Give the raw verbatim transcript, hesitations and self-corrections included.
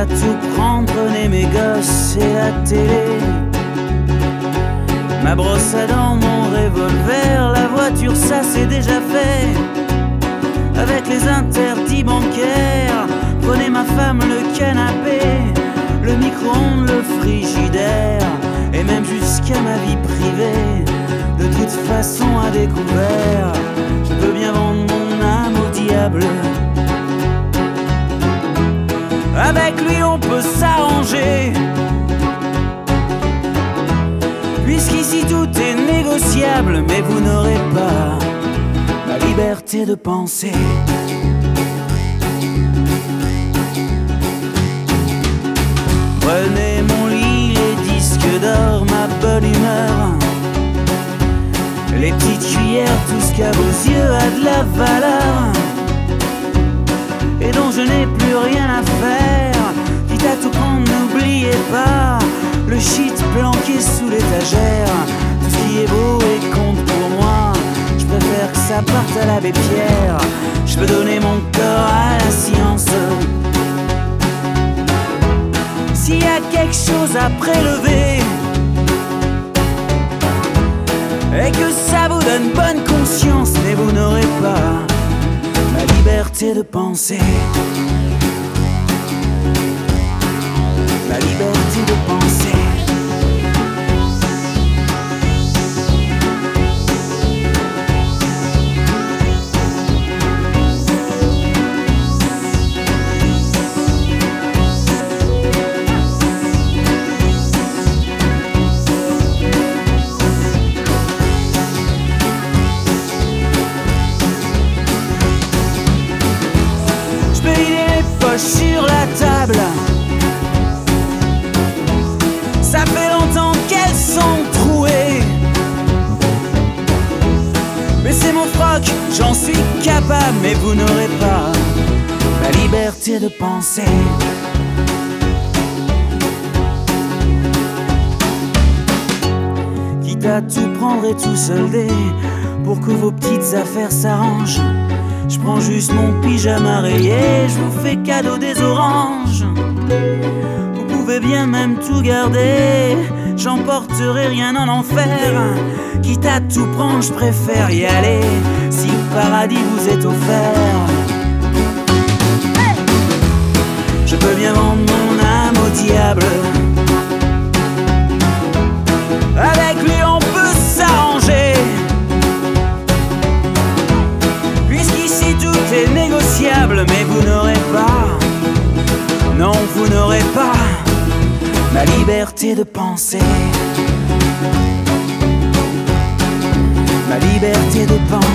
à tout prendre, prenez mes gosses et la télé. Ma brosse à dents, mon revolver, la voiture, ça c'est déjà fait. Avec les interdits bancaires, prenez ma femme, le canapé, le micro-ondes, le frigidaire, et même jusqu'à ma vie privée. De toute façon à découvert, je peux bien vendre mon âme au diable. Avec lui on peut s'arranger, puisqu'ici tout est négociable. Mais vous n'aurez pas la liberté de penser. Prenez mon lit, les disques d'or, ma bonne humeur, les petites cuillères, tout ce qu'à vos yeux a de la valeur et dont je n'ai plus rien à faire. Quitte à tout prendre, n'oubliez pas le shit planqué sous l'étagère. Tout ce qui est beau et compte pour moi, je préfère que ça parte à l'abbé Pierre. Je peux donner mon corps à la science. S'il y a quelque chose à prélever et que ça vous donne bonne conscience, mais vous n'aurez pas la liberté de penser. La liberté de penser. Sur la table, ça fait longtemps qu'elles sont trouées. Mais c'est mon froc, j'en suis capable. Mais vous n'aurez pas la liberté de penser. Quitte à tout prendre et tout solder pour que vos petites affaires s'arrangent, je prends juste mon pyjama rayé, je vous fais cadeau des oranges. Vous pouvez bien même tout garder, j'emporterai rien en enfer. Quitte à tout prendre, je préfère y aller si le paradis vous est offert. Je peux bien vendre mon âme au diable. Avec lui on peut s'arranger, puisqu'ici tout est négociable. Mais vous n'aurez pas, non vous n'aurez pas la liberté de penser. La liberté de penser.